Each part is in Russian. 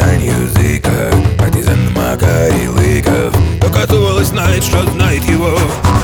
достань языка, партизан Макарий Лыков. Докатывалась знает, что знает его.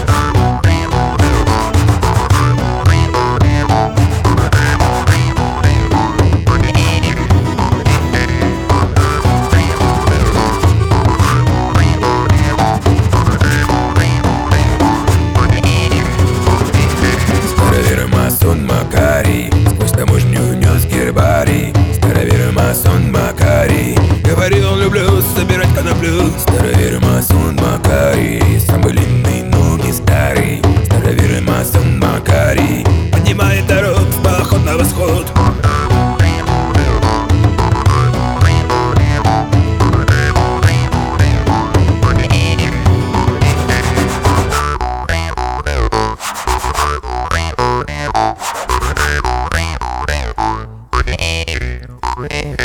Масон Макарий сквозь таможню нес гербарий. Старовер масон Макарий говорил: люблю собирать коноплю. Старовер масон Макарий сам былинный, но не старый. Старовер масон Макарий поднимает народ в поход на восход. Yeah.